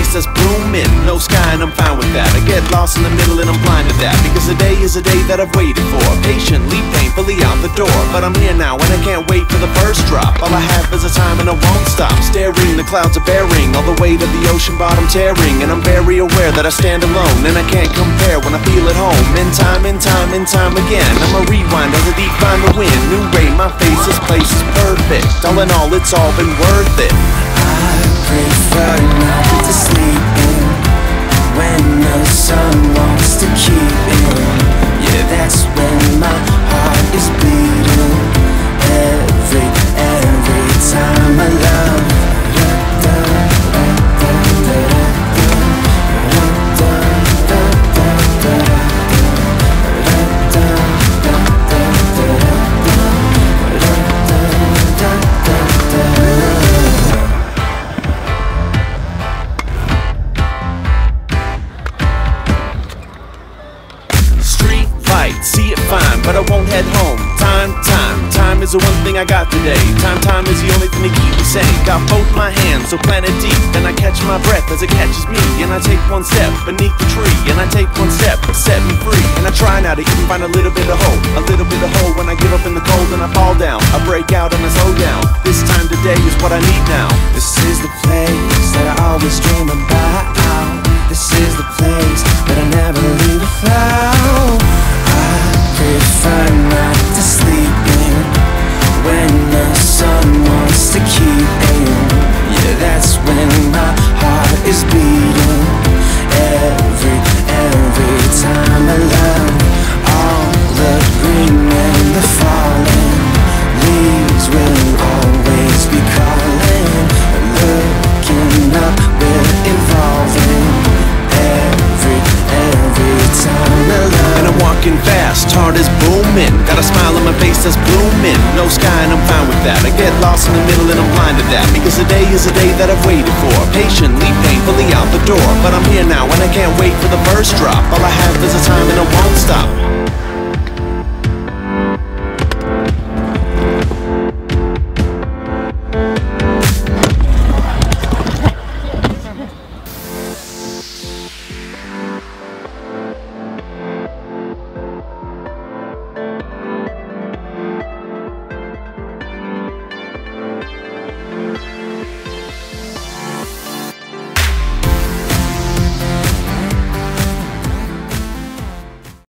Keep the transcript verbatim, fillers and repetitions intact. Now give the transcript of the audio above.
face that's blooming. No sky and I'm fine with that. I get lost in the middle and I'm blind to that, because the day is a day that I've waited for, patiently, painfully out the door. But I'm here now and I can't wait for the first drop. All I have is a time and I won't stop staring. The clouds are bearing all the weight of the ocean bottom tearing, and I'm very aware that I stand alone and I can't compare when I feel at home. In time, in time, in time again, I'ma rewind as I deep find the wind. New ray, my face, this place is perfect. All in all, it's all been worth it. I prefer not to sleep in when the sun wants to keep in. Yeah, that's when my heart is beating. Every, every time I love. See it fine, but I won't head home. Time, time, time is the one thing I got today. Time, time is the only thing to keep me sane. Got both my hands so planted deep, then I catch my breath as it catches me. And I take one step beneath the tree, and I take one step to set me free. And I try now to even find a little bit of hope, a little bit of hope when I give up in the cold and I fall down. I break out and I slow down. This time today is what I need now. This is the place that I always dream about. This is the place that I never leave without. Prefer not to sleep in when the sun wants to keep in. Yeah, that's when my heart is beating. Every, every time I love. All the green and the falling leaves will always be calling. Looking up, we're evolving. Every, every time I love. And I'm walking fast, heart is booming. Got a smile on my face that's blooming. No sky and I'm fine with that. I get lost in the middle and I'm blind to that, because the day is a day that I've waited for, patiently, painfully out the door. But I'm here now and I can't wait for the first drop. All I have is a time and I won't stop.